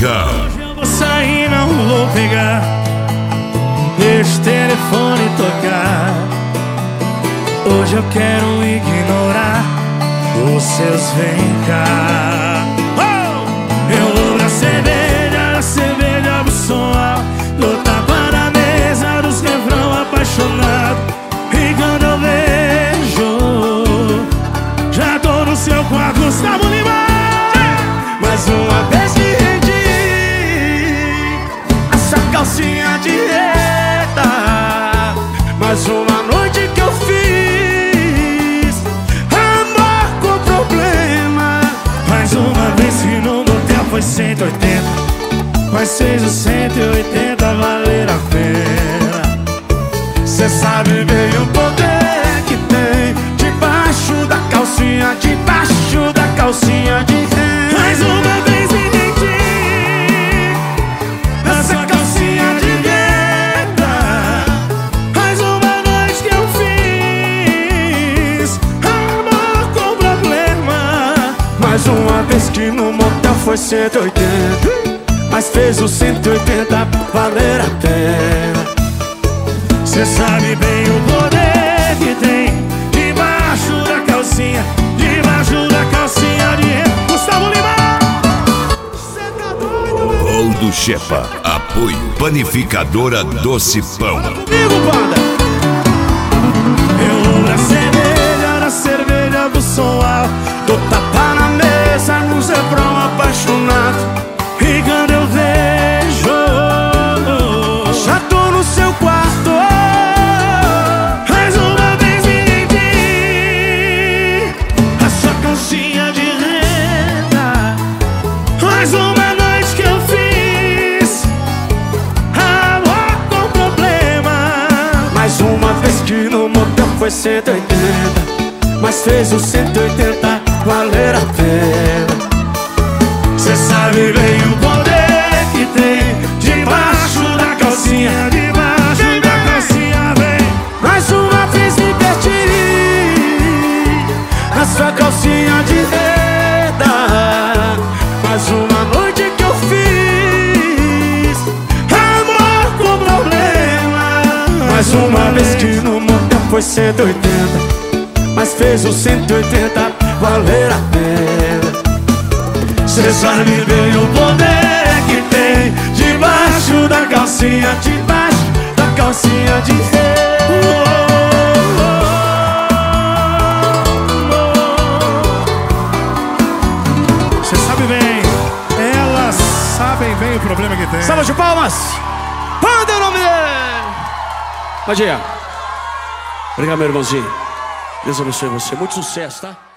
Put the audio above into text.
Domingão. Hoje eu vou sair, não vou pegar, deixa o telefone tocar. Hoje eu quero ignorar os seus vem cá. Eu vou pra cerveja do som alto, do tapa na mesa dos refrão apaixonado. E quando eu vejo, já tô no seu quarto, Gustavo Lima. Mais uma vez que rendi essa calcinha de reta, mais uma noite que eu fiz amor com problema. Mais uma vez que no motel foi 180, mas fez os 180 valer a pena. Cê sabe bem o poder que tem debaixo da calcinha, debaixo da calcinha de renda. Mais uma vez me rendi nessa calcinha de renda, mais uma noite que eu fiz amor com problema. Mais uma vez que no motel foi 180, mas fez os 180 valer a pena. Cê sabe bem o poder que tem debaixo da calcinha, debaixo da calcinha de renda. Gustavo Lima. Cê tá doido, meu Ou do Xepa. Apoio Panificadora Doce Pão. comigo, banda. Eu vou na cerveja do som alto, do tapa na mesa no zebrão apaixonado. E quando eu vejo, já tô no seu quarto. Mais uma vez me rendi a sua calcinha de renda. Mais uma noite que eu fiz amor com problema. Mais uma vez que no motel foi 180, mas fez os 180 valer a pena. Cê sabe bem o poder que tem debaixo da calcinha, debaixo da calcinha, vem. Mais uma vez me perdi na sua calcinha de renda. Mais uma noite que eu fiz amor com problema. Mais uma vez que no motel foi 180, mas fez os 180 valer a pena. Cê sabe bem o poder que tem debaixo da calcinha, debaixo da calcinha de renda. Cê sabe bem, elas sabem bem o problema que tem. Salva de palmas! Manda o nome dele! Bom dia. Obrigado, meu irmãozinho. Deus abençoe você. Muito sucesso, tá?